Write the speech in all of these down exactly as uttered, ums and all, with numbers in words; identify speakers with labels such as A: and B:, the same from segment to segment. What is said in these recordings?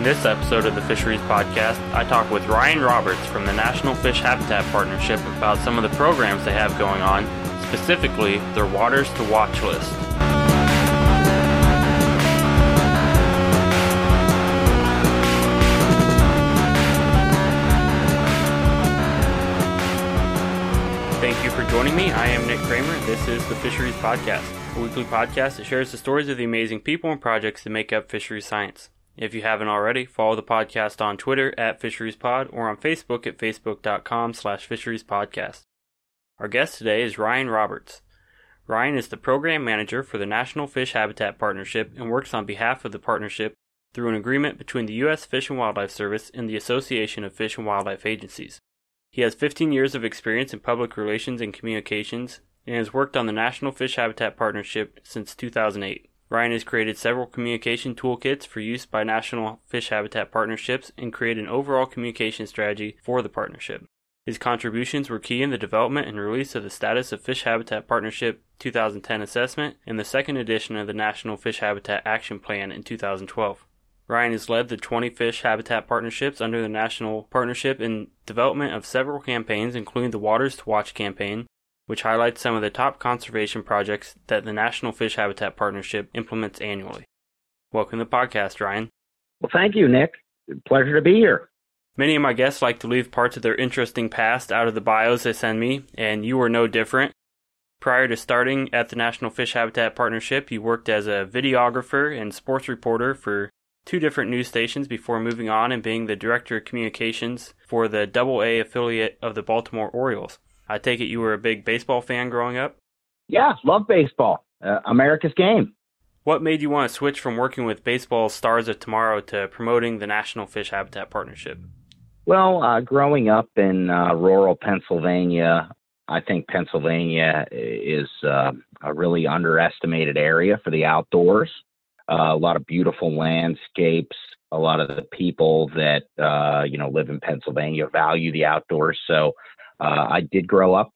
A: this episode of the Fisheries Podcast, I talk with Ryan Roberts from the National Fish Habitat Partnership about some of the programs they have going on, specifically their Waters to Watch list. Thank you for joining me. I am Nick Kramer. This is the Fisheries Podcast, a weekly podcast that shares the stories of the amazing people and projects that make up fisheries science. If you haven't already, follow the podcast on Twitter at FisheriesPod or on Facebook at facebook.com slash FisheriesPodcast. Our guest today is Ryan Roberts. Ryan is the program manager for the National Fish Habitat Partnership and works on behalf of the partnership through an agreement between the U S Fish and Wildlife Service and the Association of Fish and Wildlife Agencies. He has fifteen years of experience in public relations and communications and has worked on the National Fish Habitat Partnership since two thousand eight. Ryan has created several communication toolkits for use by National Fish Habitat Partnerships and created an overall communication strategy for the partnership. His contributions were key in the development and release of the Status of Fish Habitat Partnership two thousand ten assessment and the second edition of the National Fish Habitat Action Plan in two thousand twelve. Ryan has led the twenty fish habitat partnerships under the National Partnership in development of several campaigns, including the Waters to Watch campaign, which highlights some of the top conservation projects that the National Fish Habitat Partnership implements annually. Welcome to the podcast, Ryan.
B: Well, thank you, Nick. Pleasure to be here.
A: Many of my guests like to leave parts of their interesting past out of the bios they send me, and you were no different. Prior to starting at the National Fish Habitat Partnership, you worked as a videographer and sports reporter for two different news stations before moving on and being the director of communications for the double A affiliate of the Baltimore Orioles. I take it you were a big baseball fan growing up?
B: Yeah, love baseball. Uh, America's game.
A: What made you want to switch from working with baseball Stars of Tomorrow to promoting the National Fish Habitat Partnership?
B: Well, uh, growing up in uh, rural Pennsylvania, I think Pennsylvania is uh, a really underestimated area for the outdoors. Uh, a lot of beautiful landscapes. A lot of the people that, uh, you know, live in Pennsylvania value the outdoors. So uh, I did grow up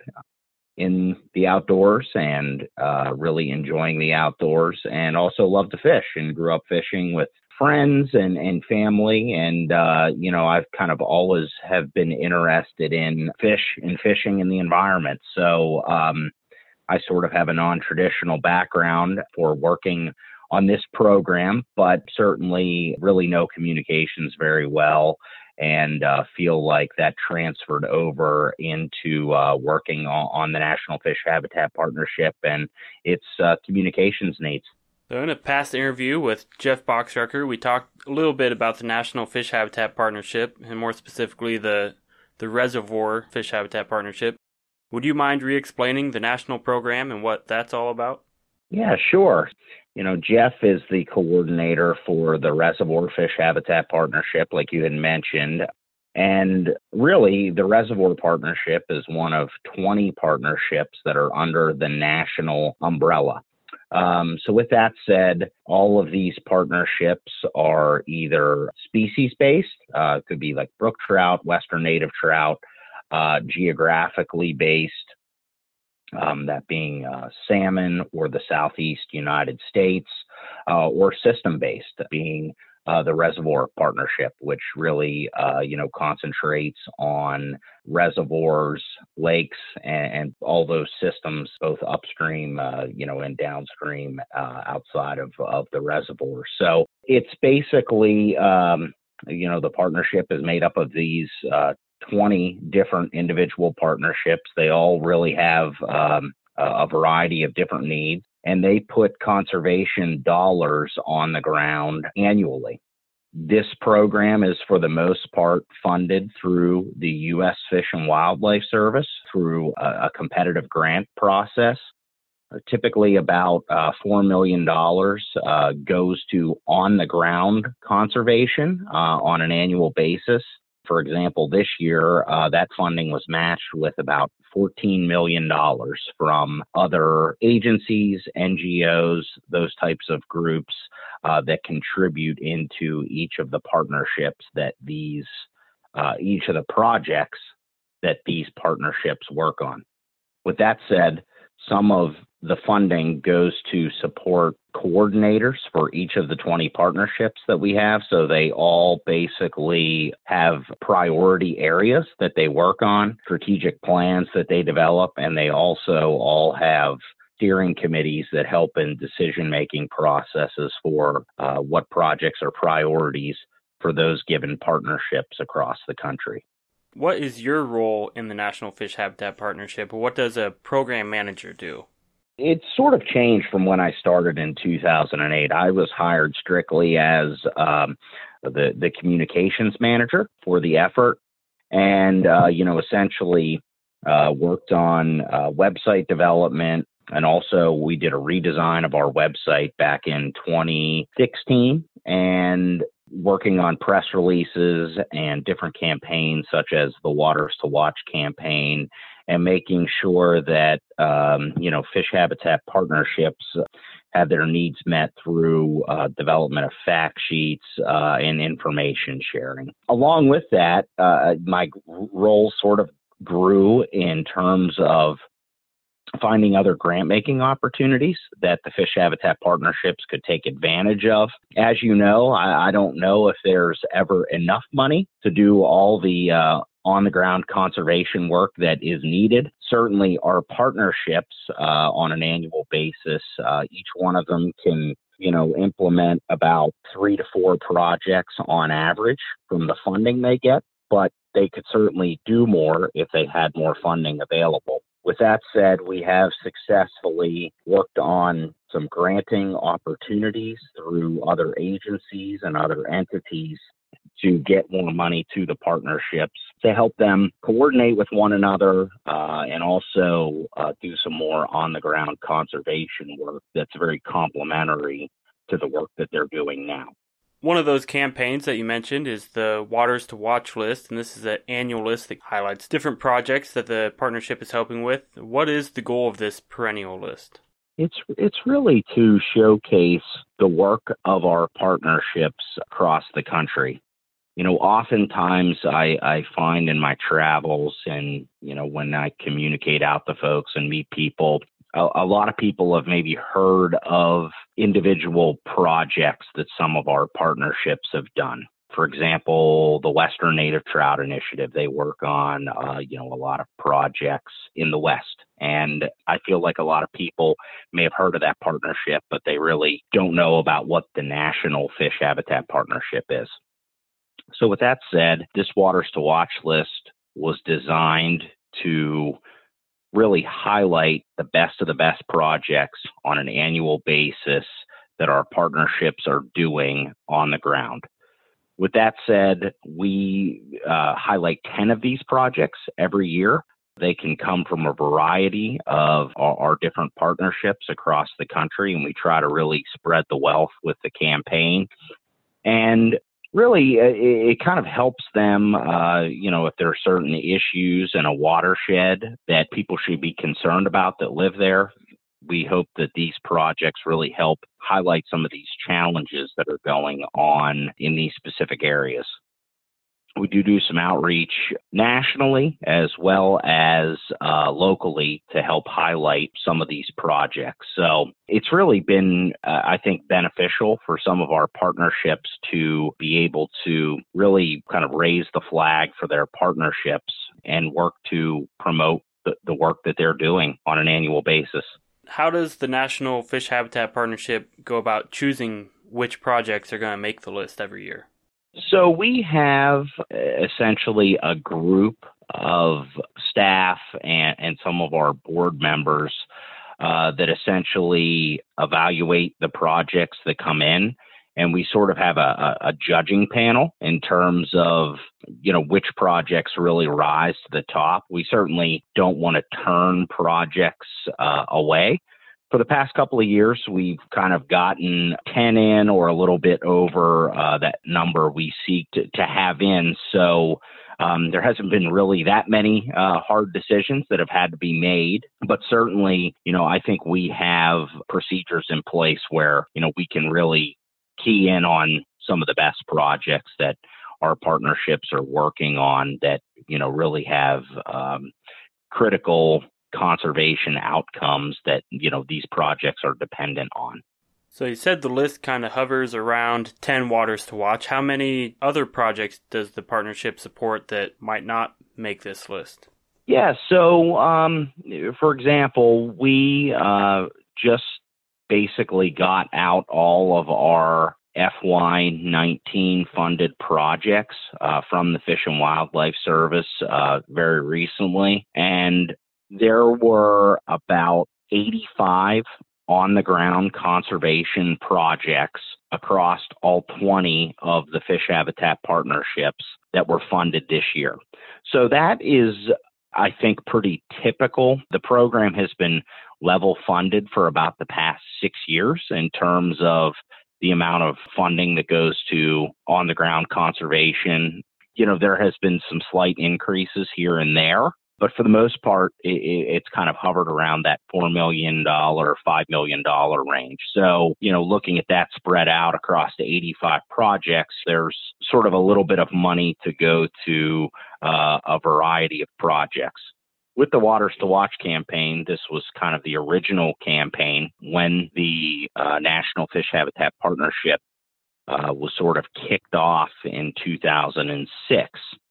B: in the outdoors and uh, really enjoying the outdoors, and also love to fish and grew up fishing with friends and, and family. And, uh, you know, I've kind of always have been interested in fish and fishing in the environment. So um, I sort of have a non-traditional background for working on this program, but certainly really know communications very well, and uh, feel like that transferred over into uh, working on, on the National Fish Habitat Partnership and its uh, communications needs.
A: So in a past interview with Jeff Boxrucker, we talked a little bit about the National Fish Habitat Partnership, and more specifically the, the Reservoir Fish Habitat Partnership. Would you mind re-explaining the national program and what that's all about?
B: Yeah, sure. You know, Jeff is the coordinator for the Reservoir Fish Habitat Partnership, like you had mentioned. And really, the Reservoir Partnership is one of twenty partnerships that are under the national umbrella. Um, so with that said, all of these partnerships are either species-based, uh, it could be like brook trout, western native trout, uh, geographically based, Um, that being uh, salmon or the Southeast United States, uh, or system-based, being uh, the Reservoir Partnership, which really, uh, you know, concentrates on reservoirs, lakes, and, and all those systems, both upstream, uh, you know, and downstream uh, outside of, of the reservoir. So it's basically, um, you know, the partnership is made up of these uh, twenty different individual partnerships. They all really have um, a variety of different needs, and they put conservation dollars on the ground annually. This program is for the most part funded through the U S Fish and Wildlife Service through a, a competitive grant process. Uh, typically about uh, four million dollars uh, goes to on-the-ground conservation uh, on an annual basis. For example, this year, uh, that funding was matched with about fourteen million dollars from other agencies, N G Os, those types of groups uh, that contribute into each of the partnerships that these, uh, each of the projects that these partnerships work on. With that said, Some of the funding goes to support coordinators for each of the twenty partnerships that we have. So they all basically have priority areas that they work on, strategic plans that they develop, and they also all have steering committees that help in decision-making processes for uh, what projects are priorities for those given partnerships across the country.
A: What is your role in the National Fish Habitat Partnership? What does a program manager do?
B: It's sort of changed from when I started in two thousand eight. I was hired strictly as um, the, the communications manager for the effort and, uh, you know, essentially uh, worked on uh, website development. And also we did a redesign of our website back in twenty sixteen and working on press releases and different campaigns such as the Waters to Watch campaign and making sure that, um, you know, fish habitat partnerships have their needs met through uh, development of fact sheets uh, and information sharing. Along with that, uh, my role sort of grew in terms of finding other grant-making opportunities that the fish habitat partnerships could take advantage of. As you know, I, I don't know if there's ever enough money to do all the uh, on-the-ground conservation work that is needed. Certainly, our partnerships uh, on an annual basis, uh, each one of them can, you know, implement about three to four projects on average from the funding they get, but they could certainly do more if they had more funding available. With that said, we have successfully worked on some granting opportunities through other agencies and other entities to get more money to the partnerships to help them coordinate with one another uh, and also uh, do some more on-the-ground conservation work that's very complementary to the work that they're doing now.
A: One of those campaigns that you mentioned is the Waters to Watch list, and this is an annual list that highlights different projects that the partnership is helping with. What is the goal of this perennial list?
B: It's it's really to showcase the work of our partnerships across the country. You know, oftentimes I, I find in my travels and, you know, when I communicate out to folks and meet people, a, a lot of people have maybe heard of individual projects that some of our partnerships have done. For example, the Western Native Trout Initiative, they work on, uh, you know, a lot of projects in the West. And I feel like a lot of people may have heard of that partnership, but they really don't know about what the National Fish Habitat Partnership is. So with that said, this Waters to Watch list was designed to really highlight the best of the best projects on an annual basis that our partnerships are doing on the ground. With that said, we uh, highlight ten of these projects every year. They can come from a variety of our, our different partnerships across the country, and we try to really spread the wealth with the campaign. And really, it, it kind of helps them, uh, you know, if there are certain issues in a watershed that people should be concerned about that live there. We hope that these projects really help highlight some of these challenges that are going on in these specific areas. We do do some outreach nationally as well as uh, locally to help highlight some of these projects. So it's really been, uh, I think, beneficial for some of our partnerships to be able to really kind of raise the flag for their partnerships and work to promote the, the work that they're doing on an annual basis.
A: How does the National Fish Habitat Partnership go about choosing which projects are going to make the list every year?
B: So we have essentially a group of staff and, and some of our board members uh, that essentially evaluate the projects that come in. And we sort of have a, a judging panel in terms of, you know, which projects really rise to the top. We certainly don't want to turn projects uh, away. For the past couple of years, we've kind of gotten ten in or a little bit over uh, that number we seek to, to have in. So um, there hasn't been really that many uh, hard decisions that have had to be made. But certainly, you know, I think we have procedures in place where, you know, we can really key in on some of the best projects that our partnerships are working on that, you know, really have um, critical conservation outcomes that, you know, these projects are dependent on.
A: So you said the list kind of hovers around ten waters to watch. How many other projects does the partnership support that might not make this list?
B: Yeah, so um, for example, we uh, just basically got out all of our F Y nineteen funded projects uh, from the Fish and Wildlife Service uh, very recently, and there were about eighty-five on-the-ground conservation projects across all twenty of the fish habitat partnerships that were funded this year. So that is, I think, pretty typical. The program has been level funded for about the past six years in terms of the amount of funding that goes to on-the-ground conservation. You know, there has been some slight increases here and there, but for the most part, it, it's kind of hovered around that four million dollars, five million dollars range. So, you know, looking at that spread out across the eighty-five projects, there's sort of a little bit of money to go to uh, a variety of projects. With the Waters to Watch campaign, this was kind of the original campaign when the uh, National Fish Habitat Partnership uh, was sort of kicked off in two thousand six.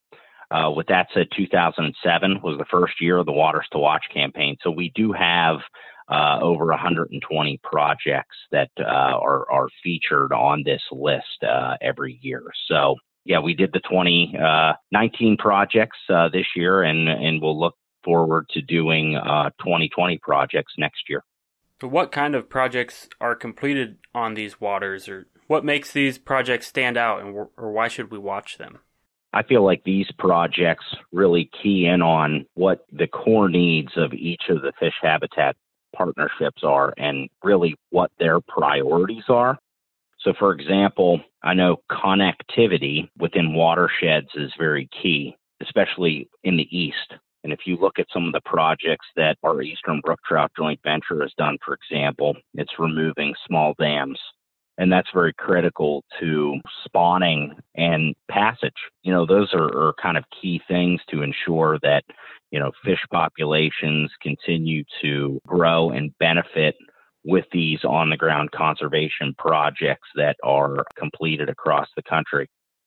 B: Uh, with that said, two thousand seven was the first year of the Waters to Watch campaign. So we do have uh, over one hundred twenty projects that uh, are, are featured on this list uh, every year. So, yeah, we did the twenty nineteen projects uh, this year, and, and we'll look forward to doing uh, twenty twenty projects next year.
A: So what kind of projects are completed on these waters, or what makes these projects stand out, and or why should we watch them?
B: I feel like these projects really key in on what the core needs of each of the fish habitat partnerships are and really what their priorities are. So, for example, I know connectivity within watersheds is very key, especially in the east. And if you look at some of the projects that our Eastern Brook Trout Joint Venture has done, for example, it's removing small dams. And that's very critical to spawning and passage. You know, those are, are kind of key things to ensure that, you know, fish populations continue to grow and benefit with these on-the-ground conservation projects that are completed across the country.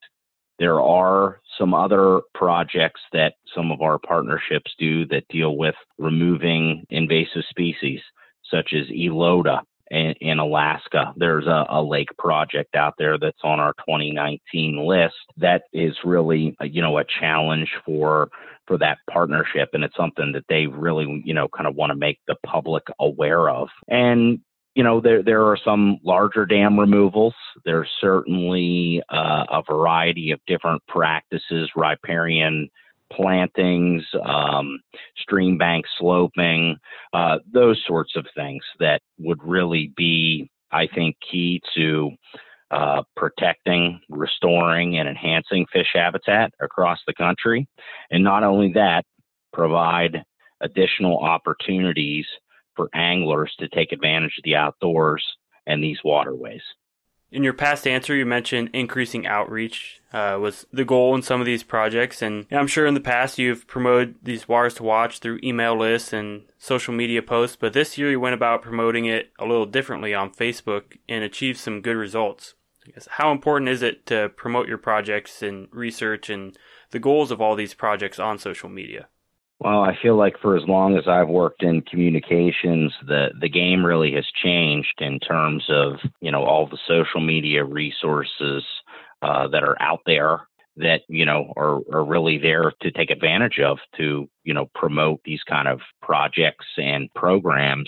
B: There are some other projects that some of our partnerships do that deal with removing invasive species, such as Eloda in, in Alaska. There's a, a lake project out there that's on our twenty nineteen list that is really, you know, a challenge for for that partnership, and it's something that they really, you know, kind of want to make the public aware of. And you know, there there are some larger dam removals. There's certainly uh, a variety of different practices, riparian plantings, um, stream bank sloping, uh, those sorts of things that would really be, I think, key to uh, protecting, restoring, and enhancing fish habitat across the country. And not only that, provide additional opportunities for anglers to take advantage of the outdoors and these waterways.
A: In your past answer, you mentioned increasing outreach uh, was the goal in some of these projects. And I'm sure in the past you've promoted these Waters to Watch through email lists and social media posts, but this year you went about promoting it a little differently on Facebook and achieved some good results. I guess, how important is it to promote your projects and research and the goals of all these projects on social media?
B: Well, I feel like for as long as I've worked in communications, the, the game really has changed in terms of, you know, all the social media resources uh, that are out there that, you know, are, are really there to take advantage of to, you know, promote these kind of projects and programs.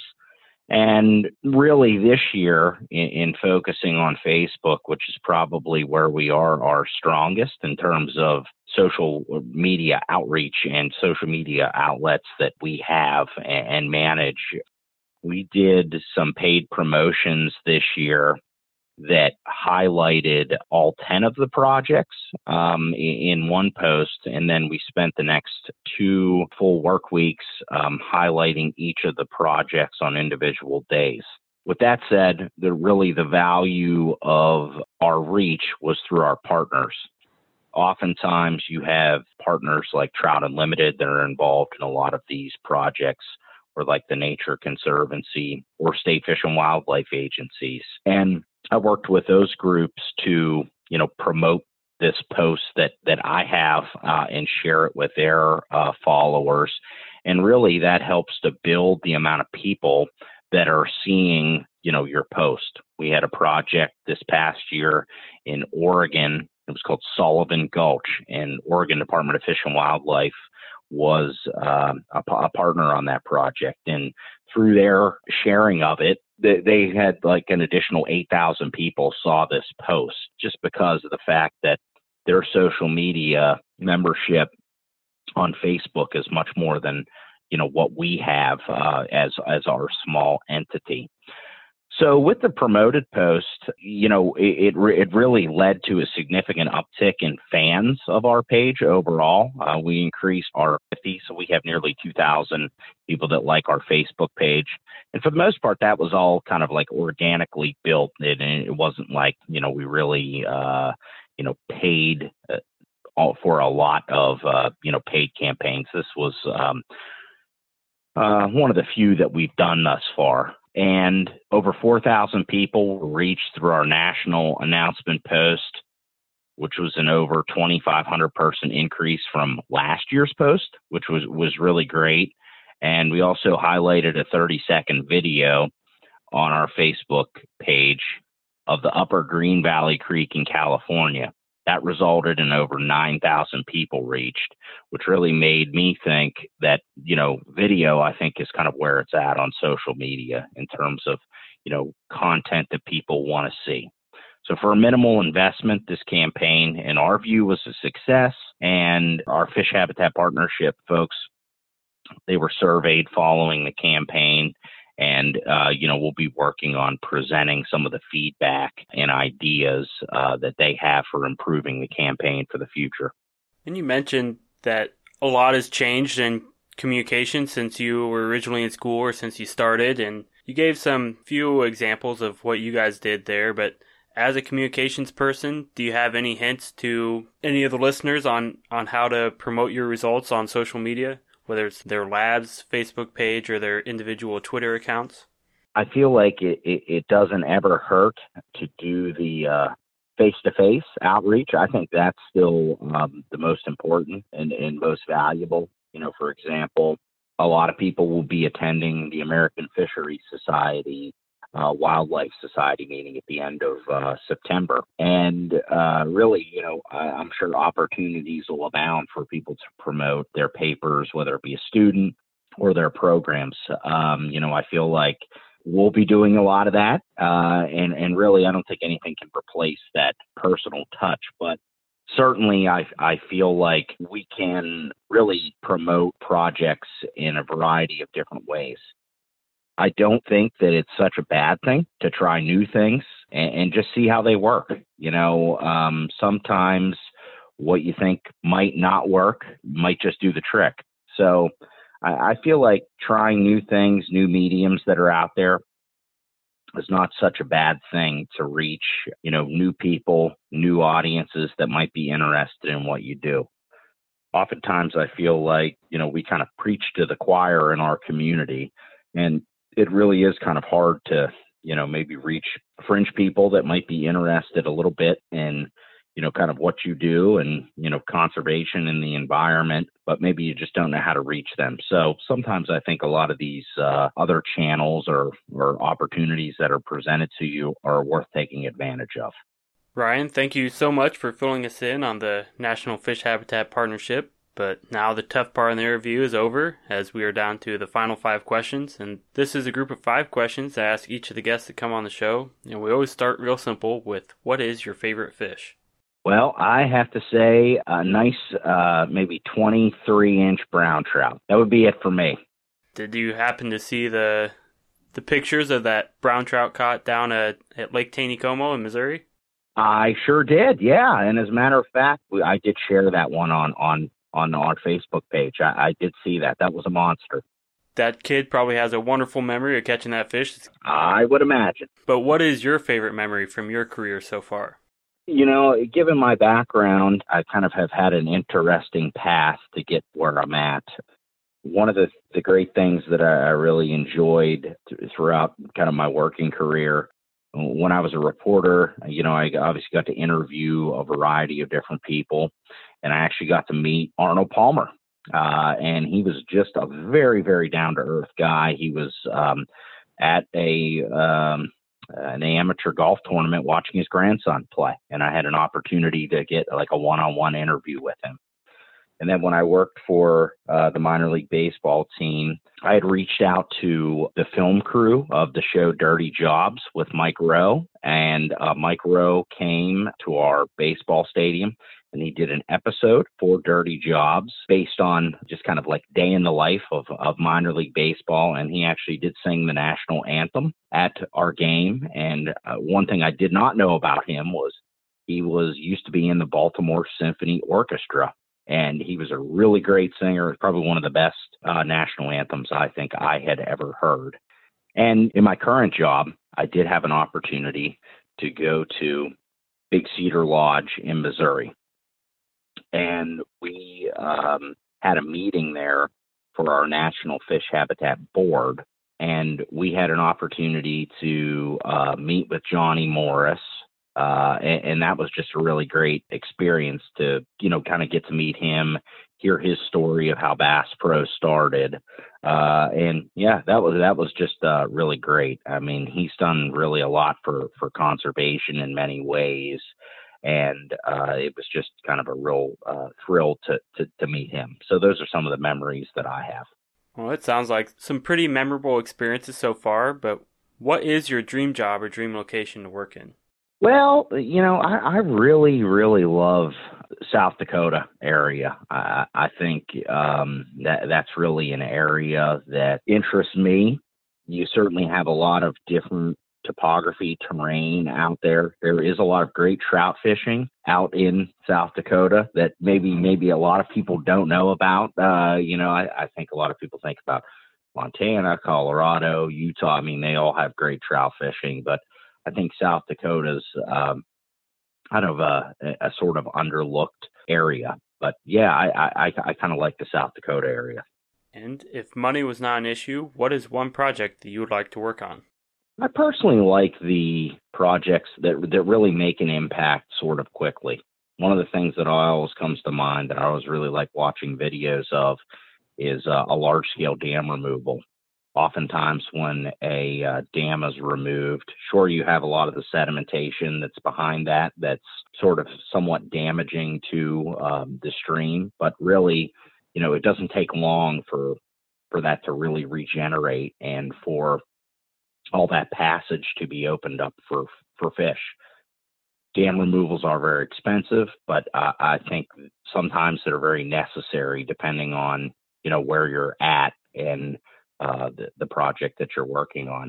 B: And really this year in, in focusing on Facebook, which is probably where we are our strongest in terms of social media outreach and social media outlets that we have and manage. We did some paid promotions this year that highlighted all ten of the projects um, in one post, and then we spent the next two full work weeks um, highlighting each of the projects on individual days. With that said, the really the value of our reach was through our partners. Oftentimes you have partners like Trout Unlimited that are involved in a lot of these projects, or like the Nature Conservancy or state fish and wildlife agencies. And I worked with those groups to, you know, promote this post that, that I have uh, and share it with their uh, followers. And really that helps to build the amount of people that are seeing, you know, your post. We had a project this past year in Oregon. It was called Sullivan Gulch, and Oregon Department of Fish and Wildlife was uh, a, a partner on that project. And through their sharing of it, they, they had like an additional eight thousand people saw this post just because of the fact that their social media membership on Facebook is much more than, you know, what we have uh, as as our small entity. So with the promoted post, you know, it, it, re- it really led to a significant uptick in fans of our page overall. Uh, we increased our fifty, so we have nearly two thousand people that like our Facebook page. And for the most part, that was all kind of like organically built. It, it wasn't like, you know, we really, uh, you know, paid uh, all for a lot of, uh, you know, paid campaigns. This was um, uh, one of the few that we've done thus far. And over four thousand people were reached through our national announcement post, which was an over twenty-five hundred person increase from last year's post, which was, was really great. And we also highlighted a thirty second video on our Facebook page of the Upper Green Valley Creek in California. That resulted in over nine thousand people reached, which really made me think that, you know, video, I think, is kind of where it's at on social media in terms of, you know, content that people want to see. So for a minimal investment, this campaign, in our view, was a success. And our Fish Habitat Partnership folks, they were surveyed following the campaign. And, uh, you know, we'll be working on presenting some of the feedback and ideas uh, that they have for improving the campaign for the future.
A: And you mentioned that a lot has changed in communication since you were originally in school or since you started. And you gave some few examples of what you guys did there. But as a communications person, do you have any hints to any of the listeners on, on how to promote your results on social media, whether it's their lab's Facebook page or their individual Twitter accounts?
B: I feel like it, it, it doesn't ever hurt to do the uh, face-to-face outreach. I think that's still um, the most important and, and most valuable. You know, for example, a lot of people will be attending the American Fisheries Society Uh, Wildlife Society meeting at the end of uh, September. And uh, really, you know, I, I'm sure opportunities will abound for people to promote their papers, whether it be a student or their programs. Um, you know, I feel like we'll be doing a lot of that. Uh, and, and really, I don't think anything can replace that personal touch. But certainly, I, I feel like we can really promote projects in a variety of different ways. I don't think that it's such a bad thing to try new things and, and just see how they work. You know, um, sometimes what you think might not work might just do the trick. So I, I feel like trying new things, new mediums that are out there is not such a bad thing to reach, you know, new people, new audiences that might be interested in what you do. Oftentimes I feel like, you know, we kind of preach to the choir in our community, and it really is kind of hard to, you know, maybe reach fringe people that might be interested a little bit in, you know, kind of what you do and, you know, conservation in the environment, but maybe you just don't know how to reach them. So sometimes I think a lot of these uh, other channels or, or opportunities that are presented to you are worth taking advantage of.
A: Ryan, thank you so much for filling us in on the National Fish Habitat Partnership. But now the tough part of the interview is over, as we are down to the final five questions. And this is a group of five questions I ask each of the guests that come on the show. And we always start real simple with, what is your favorite fish?
B: Well, I have to say a nice, uh, maybe twenty-three inch brown trout. That would be it for me.
A: Did you happen to see the the pictures of that brown trout caught down at, at Lake Taneycomo in Missouri?
B: I sure did, yeah. And as a matter of fact, I did share that one on, on on our Facebook page. I, I did see that. That was a monster.
A: That kid probably has a wonderful memory of catching that fish.
B: I would imagine.
A: But what is your favorite memory from your career so far?
B: You know, given my background, I kind of have had an interesting path to get where I'm at. one of the, the great things that I, I really enjoyed th- throughout kind of my working career, when I was a reporter, you know, I obviously got to interview a variety of different people, and I actually got to meet Arnold Palmer. Uh, and he was just a very, very down-to-earth guy. He was um, at a um, an amateur golf tournament watching his grandson play, and I had an opportunity to get like a one-on-one interview with him. And then when I worked for uh, the minor league baseball team, I had reached out to the film crew of the show Dirty Jobs with Mike Rowe. And uh, Mike Rowe came to our baseball stadium, and he did an episode for Dirty Jobs based on just kind of like day in the life of, of minor league baseball. And he actually did sing the national anthem at our game. And uh, one thing I did not know about him was he was used to be in the Baltimore Symphony Orchestra. And he was a really great singer, probably one of the best uh, national anthems I think I had ever heard. And in my current job, I did have an opportunity to go to Big Cedar Lodge in Missouri. And we um, had a meeting there for our National Fish Habitat Board. And we had an opportunity to uh, meet with Johnny Morris. Uh, and, and that was just a really great experience to, you know, kind of get to meet him, hear his story of how Bass Pro started. Uh, and yeah, that was, that was just uh, really great. I mean, he's done really a lot for, for conservation in many ways. And uh, it was just kind of a real uh, thrill to, to, to meet him. So those are some of the memories that I have.
A: Well, it sounds like some pretty memorable experiences so far, but what is your dream job or dream location to work in?
B: Well, you know, I, I really, really love South Dakota area. I, I think um, that that's really an area that interests me. You certainly have a lot of different topography, terrain out there. There is a lot of great trout fishing out in South Dakota that maybe maybe a lot of people don't know about. Uh, you know, I, I think a lot of people think about Montana, Colorado, Utah. I mean, they all have great trout fishing, but I think South Dakota's um, kind of a, a sort of underlooked area. But yeah, I, I, I kind of like the South Dakota area.
A: And if money was not an issue, what is one project that you would like to work on?
B: I personally like the projects that that really make an impact sort of quickly. One of the things that always comes to mind that I always really like watching videos of is uh, a large-scale dam removal. Oftentimes when a uh, dam is removed, sure, you have a lot of the sedimentation that's behind that that's sort of somewhat damaging to um, the stream. But really, you know, it doesn't take long for for that to really regenerate and for all that passage to be opened up for, for fish. Dam removals are very expensive, but uh, I think sometimes they're very necessary depending on, you know, where you're at and uh, the, the project that you're working on.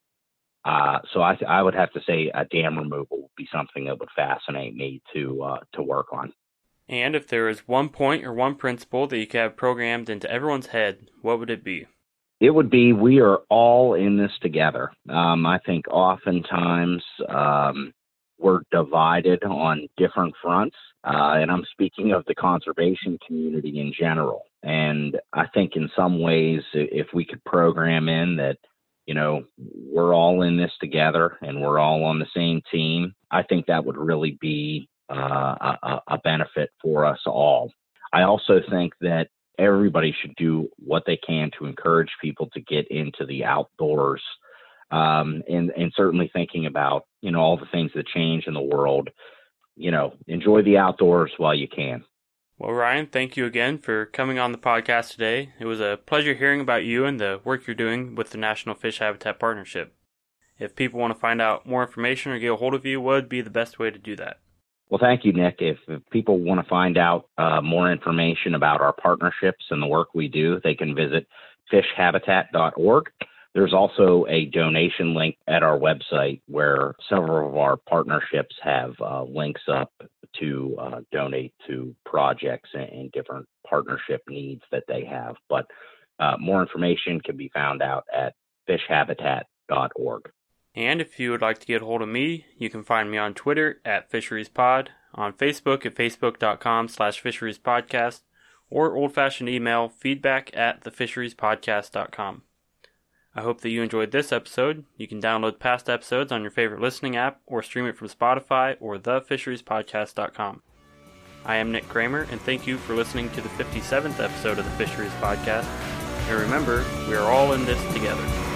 B: Uh, so I, I would have to say a dam removal would be something that would fascinate me to uh, to work on.
A: And if there is one point or one principle that you could have programmed into everyone's head, what would it be?
B: It would be, we are all in this together. Um, I think oftentimes um, we're divided on different fronts, uh, and I'm speaking of the conservation community in general. And I think in some ways, if we could program in that, you know, we're all in this together and we're all on the same team, I think that would really be uh, a, a benefit for us all. I also think that everybody should do what they can to encourage people to get into the outdoors, um, and, and certainly thinking about, you know, all the things that change in the world. You know, enjoy the outdoors while you can.
A: Well, Ryan, thank you again for coming on the podcast today. It was a pleasure hearing about you and the work you're doing with the National Fish Habitat Partnership. If people want to find out more information or get a hold of you, what would be the best way to do that?
B: Well, thank you, Nick. If, if people want to find out uh, more information about our partnerships and the work we do, they can visit fish habitat dot org. There's also a donation link at our website where several of our partnerships have uh, links up to uh, donate to projects and, and different partnership needs that they have. But uh, more information can be found out at fish habitat dot org.
A: And if you would like to get a hold of me, you can find me on Twitter at FisheриesPod, on Facebook at facebook dot com slash FisheриesPodcast, or old-fashioned email feedback at the fisheries podcast dot com. I hope that you enjoyed this episode. You can download past episodes on your favorite listening app or stream it from Spotify or the fisheries podcast dot com. I am Nick Kramer, and thank you for listening to the fifty-seventh episode of the Fisheries Podcast. And remember, we are all in this together.